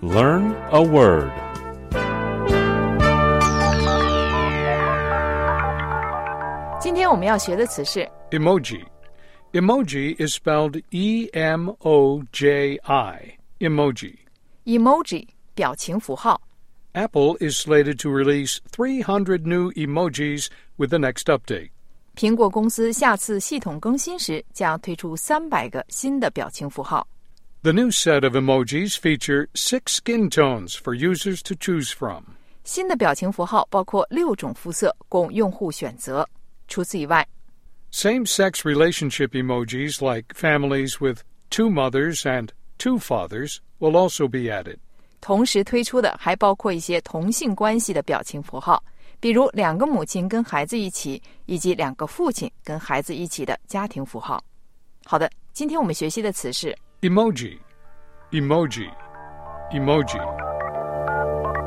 Learn a word. 今天我们要学的词是 Emoji. Emoji is spelled E-M-O-J-I. Emoji. emoji 表情符号。 Apple is slated to release 300 new emojis with the next update. 苹果公司下次系统更新时将推出300个新的表情符号。 The new set of emojis feature 6 skin tones for users to choose from. 新的表情符号包括6种肤色，供用户选择。除此以外， Same-sex relationship emojis like families with 2 mothers and 2 fathers will also be added. 同时推出的还包括一些同性关系的表情符号，比如2个母亲跟孩子一起，以及2个父亲跟孩子一起的家庭符号。好的，今天我们学习的词是 Emoji. Emoji. Emoji.